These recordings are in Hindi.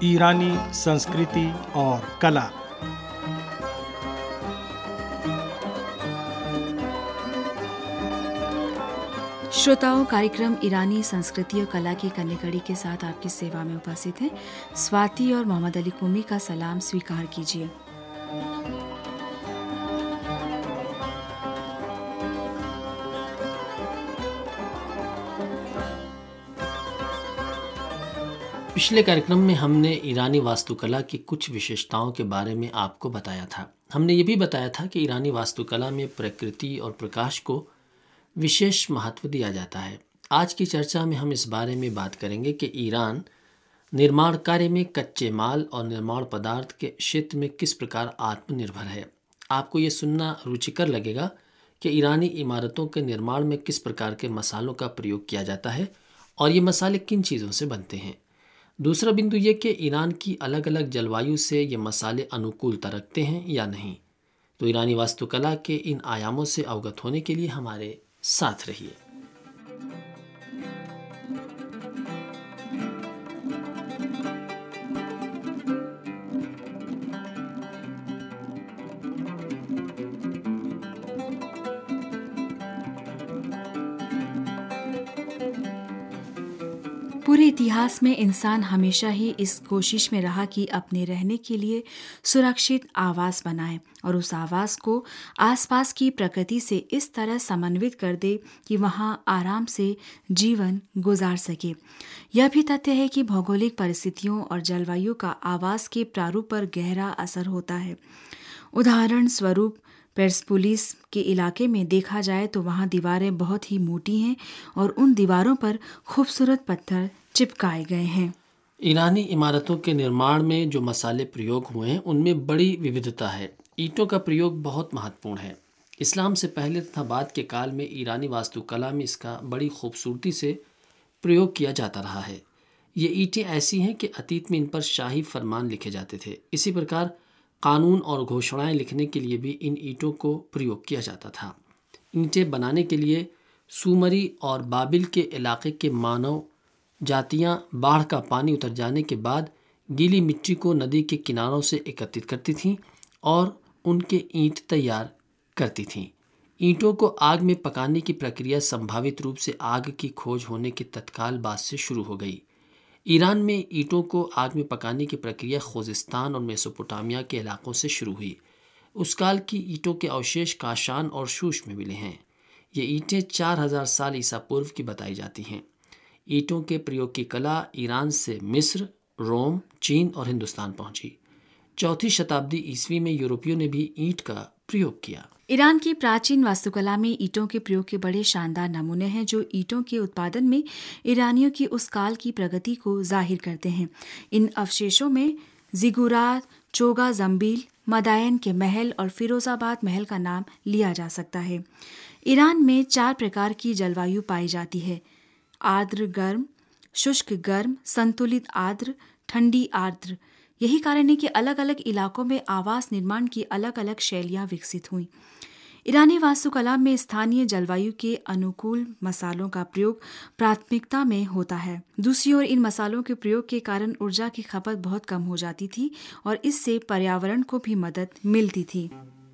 ईरानी संस्कृति और कला। श्रोताओं, कार्यक्रम ईरानी संस्कृति और कला की कन्या कड़ी के साथ आपकी सेवा में उपस्थित हैं स्वाति और मोहम्मद अली कुमी का सलाम स्वीकार कीजिए। पिछले कार्यक्रम में हमने ईरानी वास्तुकला की कुछ विशेषताओं के बारे में आपको बताया था। हमने ये भी बताया था कि ईरानी वास्तुकला में प्रकृति और प्रकाश को विशेष महत्व दिया जाता है। आज की चर्चा में हम इस बारे में बात करेंगे कि ईरान निर्माण कार्य में कच्चे माल और निर्माण पदार्थ के क्षेत्र में किस प्रकार आत्मनिर्भर है। आपको ये सुनना रुचिकर लगेगा कि ईरानी इमारतों के निर्माण में किस प्रकार के मसालों का प्रयोग किया जाता है और ये मसाले किन चीज़ों से बनते हैं। दूसरा बिंदु ये कि ईरान की अलग अलग जलवायु से ये मसाले अनुकूलता रखते हैं या नहीं। तो ईरानी वास्तुकला के इन आयामों से अवगत होने के लिए हमारे साथ रहिए। पूरे इतिहास में इंसान हमेशा ही इस कोशिश में रहा कि अपने रहने के लिए सुरक्षित आवास बनाए और उस आवास को आसपास की प्रकृति से इस तरह समन्वित कर दे कि वहां आराम से जीवन गुजार सके। यह भी तथ्य है कि भौगोलिक परिस्थितियों और जलवायु का आवास के प्रारूप पर गहरा असर होता है। उदाहरण स्वरूप पेर्सपोलिस के इलाके में देखा जाए तो वहाँ दीवारें बहुत ही मोटी हैं और उन दीवारों पर खूबसूरत पत्थर चिपकाए गए हैं। ईरानी इमारतों के निर्माण में जो मसाले प्रयोग हुए हैं उनमें बड़ी विविधता है। ईंटों का प्रयोग बहुत महत्वपूर्ण है। इस्लाम से पहले तथा बाद के काल में ईरानी वास्तुकला में इसका बड़ी खूबसूरती से प्रयोग किया जाता रहा है। ये ईंटें ऐसी हैं कि अतीत में इन पर शाही फरमान लिखे जाते थे। इसी प्रकार कानून और घोषणाएं लिखने के लिए भी इन ईंटों को प्रयोग किया जाता था। ईंटें बनाने के लिए सुमरी और बाबिल के इलाके के मानव जातियां बाढ़ का पानी उतर जाने के बाद गीली मिट्टी को नदी के किनारों से एकत्रित करती थीं और उनके ईंट तैयार करती थीं। ईंटों को आग में पकाने की प्रक्रिया संभावित रूप से आग की खोज होने के तत्काल बाद से शुरू हो गई। ईरान में ईंटों को आग में पकाने की प्रक्रिया खोजिस्तान और मेसोपोटामिया के इलाकों से शुरू हुई। उस काल की ईंटों के अवशेष काशान और शूश में मिले हैं। ये ईंटें 4000 साल ईसा पूर्व की बताई जाती हैं। ईंटों के प्रयोग की कला ईरान से मिस्र, रोम, चीन और हिंदुस्तान पहुंची। 4वीं शताब्दी ईस्वी में यूरोपियों ने भी ईंट का प्रयोग किया। ईरान की प्राचीन वास्तुकला में ईंटों के प्रयोग के बड़े शानदार नमूने हैं जो ईंटों के उत्पादन में ईरानियों की उस काल की प्रगति को जाहिर करते हैं। इन अवशेषों में जिगुरात, चोगा जंबील, मदायन के महल और फिरोजाबाद महल का नाम लिया जा सकता है। ईरान में 4 प्रकार की जलवायु पाई जाती है: आर्द्र गर्म, शुष्क गर्म, संतुलित आर्द्र, ठंडी आर्द्र। यही कारण है कि अलग अलग इलाकों में आवास निर्माण की अलग अलग शैलियां विकसित हुईं। ईरानी वास्तुकला में स्थानीय जलवायु के अनुकूल मसालों का प्रयोग प्राथमिकता में होता है। दूसरी ओर इन मसालों के प्रयोग के कारण ऊर्जा की खपत बहुत कम हो जाती थी और इससे पर्यावरण को भी मदद मिलती थी।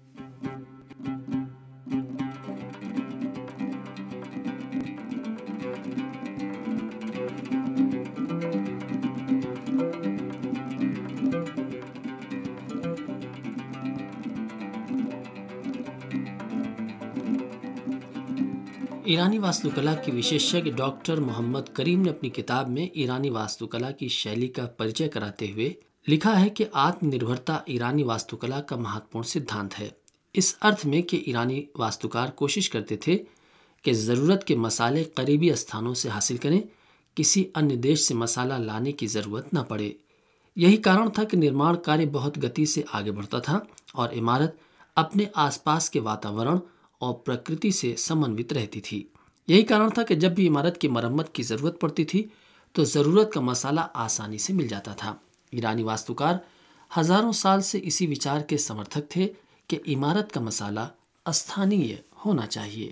ईरानी वास्तुकला के विशेषज्ञ डॉक्टर मोहम्मद करीम ने अपनी किताब में ईरानी वास्तुकला की शैली का परिचय कराते हुए लिखा है कि आत्मनिर्भरता ईरानी वास्तुकला का महत्वपूर्ण सिद्धांत है। इस अर्थ में कि ईरानी वास्तुकार कोशिश करते थे कि ज़रूरत के मसाले करीबी स्थानों से हासिल करें, किसी अन्य देश से मसाला लाने की ज़रूरत न पड़े। यही कारण था कि निर्माण कार्य बहुत गति से आगे बढ़ता था और इमारत अपने आसपास के वातावरण और प्रकृति से समन्वित रहती थी। यही कारण था कि जब भी इमारत की मरम्मत की ज़रूरत पड़ती थी तो ज़रूरत का मसाला आसानी से मिल जाता था। ईरानी वास्तुकार हज़ारों साल से इसी विचार के समर्थक थे कि इमारत का मसाला स्थानीय होना चाहिए।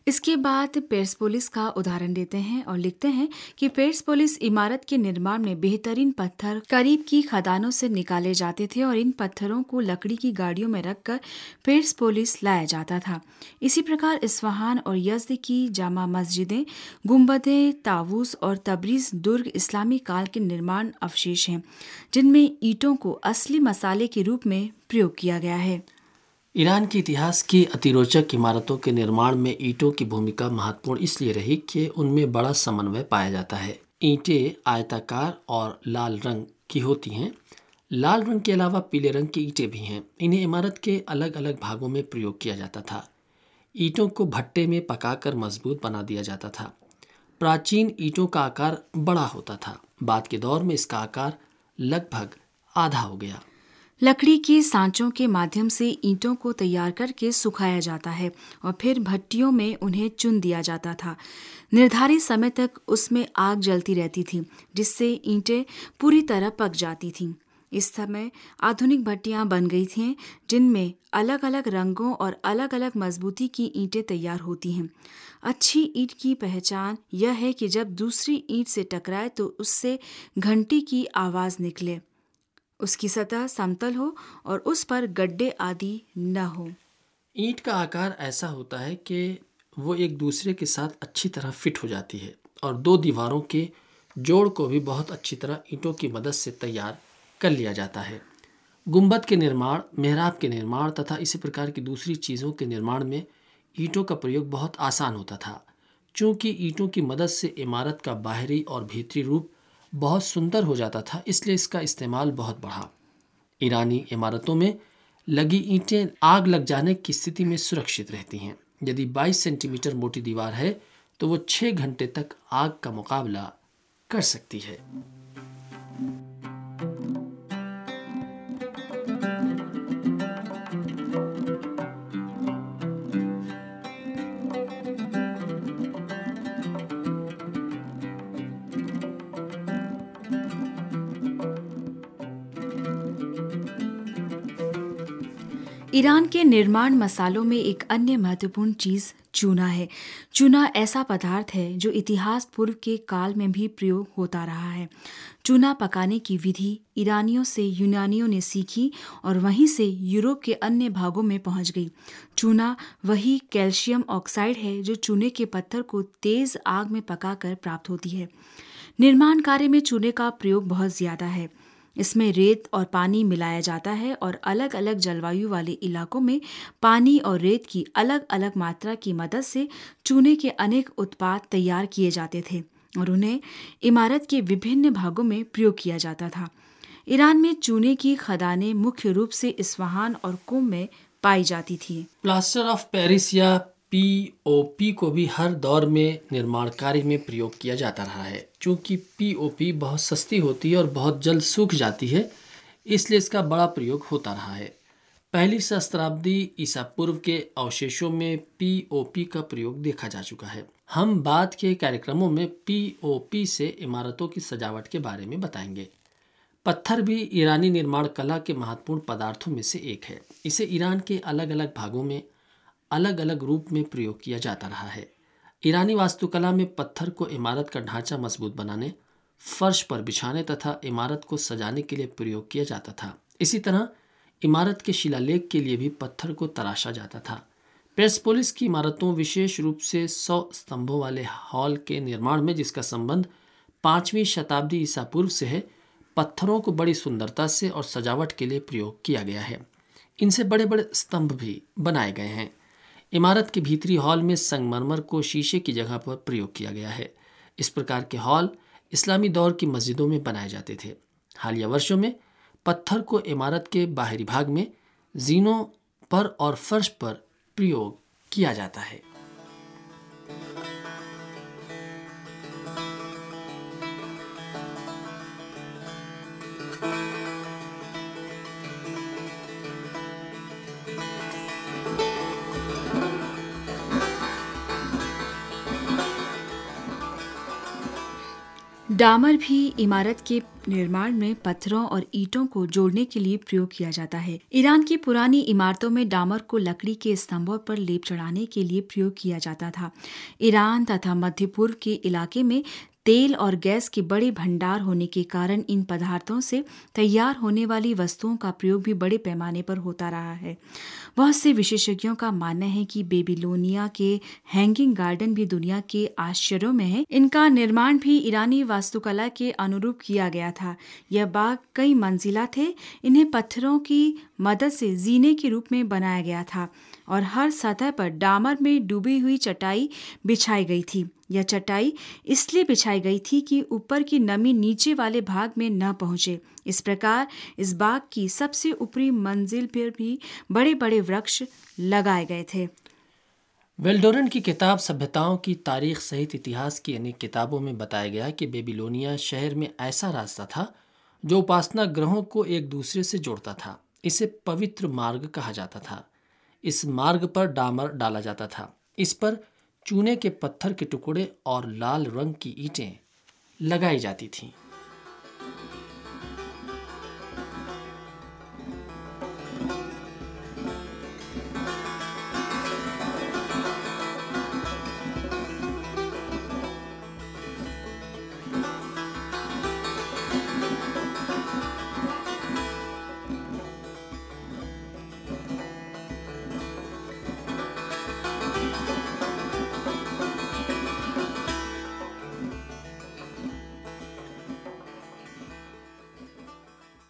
इसके बाद पेर्सपोलिस का उदाहरण देते हैं और लिखते हैं कि पेर्सपोलिस इमारत के निर्माण में बेहतरीन पत्थर करीब की खदानों से निकाले जाते थे और इन पत्थरों को लकड़ी की गाड़ियों में रखकर पेर्सपोलिस लाया जाता था। इसी प्रकार इस्फहान और यज़्द की जामा मस्जिदें, गुंबदें, तावूस और तबरीज दुर्ग इस्लामी काल के निर्माण अवशेष हैं, जिनमें ईंटों को असली मसाले के रूप में प्रयोग किया गया है। ईरान के इतिहास की अतिरोचक इमारतों के निर्माण में ईंटों की भूमिका महत्वपूर्ण इसलिए रही कि उनमें बड़ा समन्वय पाया जाता है। ईंटें आयताकार और लाल रंग की होती हैं। लाल रंग के अलावा पीले रंग की ईंटें भी हैं। इन्हें इमारत के अलग अलग भागों में प्रयोग किया जाता था। ईंटों को भट्टे में पकाकर मजबूत बना दिया जाता था। प्राचीन ईंटों का आकार बड़ा होता था। बाद के दौर में इसका आकार लगभग आधा हो गया। लकड़ी के सांचों के माध्यम से ईंटों को तैयार करके सुखाया जाता है और फिर भट्टियों में उन्हें चुन दिया जाता था। निर्धारित समय तक उसमें आग जलती रहती थी, जिससे ईंटें पूरी तरह पक जाती थीं। इस समय आधुनिक भट्टियां बन गई थीं, जिनमें अलग अलग रंगों और अलग अलग मजबूती की ईंटें तैयार होती हैं। अच्छी ईंट की पहचान यह है कि जब दूसरी ईंट से टकराए तो उससे घंटी की आवाज़ निकले, उसकी सतह समतल हो और उस पर गड्ढे आदि न हो। ईंट का आकार ऐसा होता है कि वो एक दूसरे के साथ अच्छी तरह फिट हो जाती है और दो दीवारों के जोड़ को भी बहुत अच्छी तरह ईंटों की मदद से तैयार कर लिया जाता है। गुंबद के निर्माण, मेहराब के निर्माण तथा इसी प्रकार की दूसरी चीज़ों के निर्माण में ईंटों का प्रयोग बहुत आसान होता था। चूँकि ईंटों की मदद से इमारत का बाहरी और भीतरी रूप बहुत सुंदर हो जाता था, इसलिए इसका इस्तेमाल बहुत बढ़ा। ईरानी इमारतों में लगी ईंटें आग लग जाने की स्थिति में सुरक्षित रहती हैं। यदि 22 सेंटीमीटर मोटी दीवार है तो वो 6 घंटे तक आग का मुकाबला कर सकती है। ईरान के निर्माण मसालों में एक अन्य महत्वपूर्ण चीज़ चूना है। चूना ऐसा पदार्थ है जो इतिहास पूर्व के काल में भी प्रयोग होता रहा है। चूना पकाने की विधि ईरानियों से यूनानियों ने सीखी और वहीं से यूरोप के अन्य भागों में पहुंच गई। चूना वही कैल्शियम ऑक्साइड है जो चूने के पत्थर को तेज आग में पकाकर प्राप्त होती है। निर्माण कार्य में चूने का प्रयोग बहुत ज़्यादा है। इसमें रेत और पानी मिलाया जाता है और अलग अलग जलवायु वाले इलाकों में पानी और रेत की अलग अलग मात्रा की मदद से चूने के अनेक उत्पाद तैयार किए जाते थे और उन्हें इमारत के विभिन्न भागों में प्रयोग किया जाता था। ईरान में चूने की खदानें मुख्य रूप से इस्फहान और कुम में पाई जाती थी। प्लास्टर ऑफ पेरिस या पीओपी को भी हर दौर में निर्माण कार्य में प्रयोग किया जाता रहा है। चूँकि पीओपी बहुत सस्ती होती है और बहुत जल्द सूख जाती है, इसलिए इसका बड़ा प्रयोग होता रहा है। पहली सहस्त्राब्दी ईसा पूर्व के अवशेषों में पीओपी का प्रयोग देखा जा चुका है। हम बाद के कार्यक्रमों में पीओपी से इमारतों की सजावट के बारे में बताएंगे। पत्थर भी ईरानी निर्माण कला के महत्वपूर्ण पदार्थों में से एक है। इसे ईरान के अलग अलग भागों में अलग अलग रूप में प्रयोग किया जाता रहा है। ईरानी वास्तुकला में पत्थर को इमारत का ढांचा मजबूत बनाने, फर्श पर बिछाने तथा इमारत को सजाने के लिए प्रयोग किया जाता था। इसी तरह इमारत के शिलालेख के लिए भी पत्थर को तराशा जाता था। पेर्सपोलिस की इमारतों, विशेष रूप से 100 स्तंभों वाले हॉल के निर्माण में, जिसका संबंध 5वीं शताब्दी ईसा पूर्व से है, पत्थरों को बड़ी सुंदरता से और सजावट के लिए प्रयोग किया गया है। इनसे बड़े बड़े स्तंभ भी बनाए गए हैं। इमारत के भीतरी हॉल में संगमरमर को शीशे की जगह पर प्रयोग किया गया है। इस प्रकार के हॉल इस्लामी दौर की मस्जिदों में बनाए जाते थे। हालिया वर्षों में पत्थर को इमारत के बाहरी भाग में, जीनों पर और फर्श पर प्रयोग किया जाता है। डामर भी इमारत के निर्माण में पत्थरों और ईंटों को जोड़ने के लिए प्रयोग किया जाता है। ईरान की पुरानी इमारतों में डामर को लकड़ी के स्तंभों पर लेप चढ़ाने के लिए प्रयोग किया जाता था। ईरान तथा मध्य पूर्व के इलाके में तेल और गैस के बड़े भंडार होने के कारण इन पदार्थों से तैयार होने वाली वस्तुओं का प्रयोग भी बड़े पैमाने पर होता रहा है। बहुत से विशेषज्ञों का मानना है कि बेबीलोनिया के हैंगिंग गार्डन भी दुनिया के आश्चर्यों में है। इनका निर्माण भी ईरानी वास्तुकला के अनुरूप किया गया था। यह बाग कई मंजिला थे। इन्हें पत्थरों की मदद से जीने के रूप में बनाया गया था और हर सतह पर डामर में डूबी हुई चटाई बिछाई गई थी। यह चटाई इसलिए बिछाई गई थी कि ऊपर की नमी नीचे वाले भाग में न पहुंचे। इस प्रकार इस बाग की सबसे ऊपरी मंजिल पर भी बड़े बड़े वृक्ष लगाए गए थे। वेल्डोरन की किताब सभ्यताओं की तारीख सहित इतिहास की अनेक किताबों में बताया गया कि बेबीलोनिया शहर में ऐसा रास्ता था जो उपासना ग्रहों को एक दूसरे से जोड़ता था। इसे पवित्र मार्ग कहा जाता था। इस मार्ग पर डामर डाला जाता था। इस पर चूने के पत्थर के टुकड़े और लाल रंग की ईंटें लगाई जाती थीं।